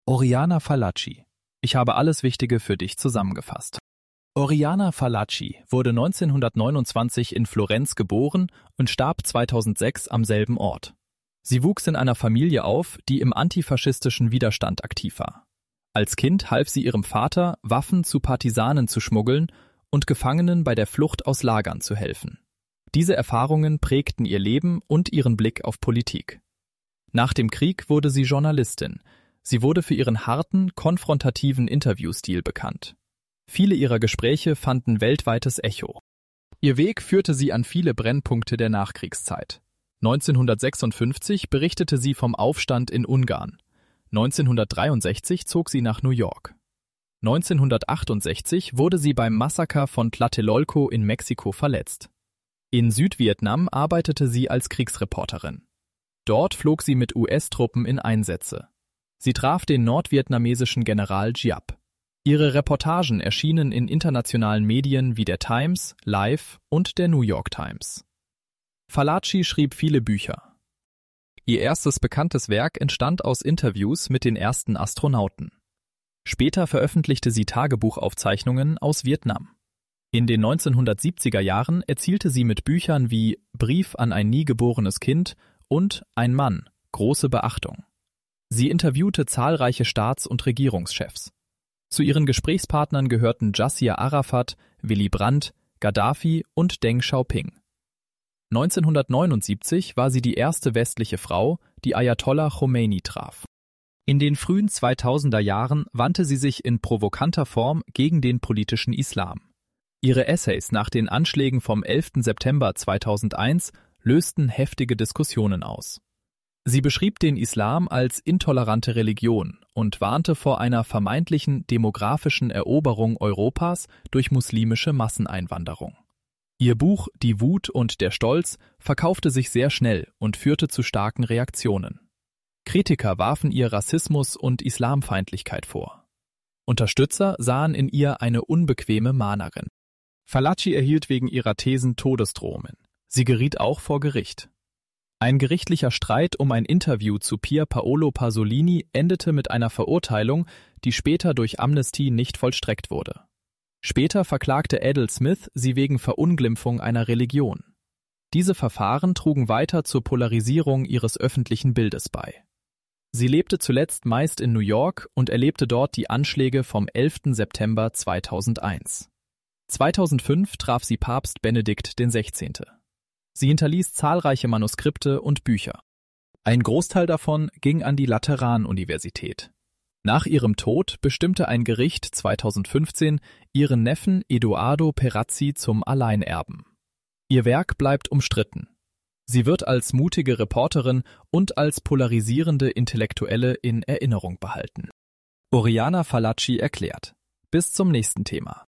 Oriana Fallaci. Ich habe alles Wichtige für dich zusammengefasst. Oriana Fallaci wurde 1929 in Florenz geboren und starb 2006 am selben Ort. Sie wuchs in einer Familie auf, die im antifaschistischen Widerstand aktiv war. Als Kind half sie ihrem Vater, Waffen zu Partisanen zu schmuggeln und Gefangenen bei der Flucht aus Lagern zu helfen. Diese Erfahrungen prägten ihr Leben und ihren Blick auf Politik. Nach dem Krieg wurde sie Journalistin. Sie wurde für ihren harten, konfrontativen Interviewstil bekannt. Viele ihrer Gespräche fanden weltweites Echo. Ihr Weg führte sie an viele Brennpunkte der Nachkriegszeit. 1956 berichtete sie vom Aufstand in Ungarn. 1963 zog sie nach New York. 1968 wurde sie beim Massaker von Tlatelolco in Mexiko verletzt. In Südvietnam arbeitete sie als Kriegsreporterin. Dort flog sie mit US-Truppen in Einsätze. Sie traf den nordvietnamesischen General Giap. Ihre Reportagen erschienen in internationalen Medien wie der Times, Life und der New York Times. Fallaci schrieb viele Bücher. Ihr erstes bekanntes Werk entstand aus Interviews mit den ersten Astronauten. Später veröffentlichte sie Tagebuchaufzeichnungen aus Vietnam. In den 1970er Jahren erzielte sie mit Büchern wie Brief an ein nie geborenes Kind und Ein Mann große Beachtung. Sie interviewte zahlreiche Staats- und Regierungschefs. Zu ihren Gesprächspartnern gehörten Jassir Arafat, Willy Brandt, Gaddafi und Deng Xiaoping. 1979 war sie die erste westliche Frau, die Ayatollah Khomeini traf. In den frühen 2000er Jahren wandte sie sich in provokanter Form gegen den politischen Islam. Ihre Essays nach den Anschlägen vom 11. September 2001 lösten heftige Diskussionen aus. Sie beschrieb den Islam als intolerante Religion und warnte vor einer vermeintlichen demografischen Eroberung Europas durch muslimische Masseneinwanderung. Ihr Buch Die Wut und der Stolz verkaufte sich sehr schnell und führte zu starken Reaktionen. Kritiker warfen ihr Rassismus und Islamfeindlichkeit vor. Unterstützer sahen in ihr eine unbequeme Mahnerin. Fallaci erhielt wegen ihrer Thesen Todesdrohungen. Sie geriet auch vor Gericht. Ein gerichtlicher Streit um ein Interview zu Pier Paolo Pasolini endete mit einer Verurteilung, die später durch Amnesty nicht vollstreckt wurde. Später verklagte Adel Smith sie wegen Verunglimpfung einer Religion. Diese Verfahren trugen weiter zur Polarisierung ihres öffentlichen Bildes bei. Sie lebte zuletzt meist in New York und erlebte dort die Anschläge vom 11. September 2001. 2005 traf sie Papst Benedikt XVI. Sie hinterließ zahlreiche Manuskripte und Bücher. Ein Großteil davon ging an die Lateran-Universität. Nach ihrem Tod bestimmte ein Gericht 2015 ihren Neffen Edoardo Perazzi zum Alleinerben. Ihr Werk bleibt umstritten. Sie wird als mutige Reporterin und als polarisierende Intellektuelle in Erinnerung behalten. Oriana Fallaci erklärt. Bis zum nächsten Thema.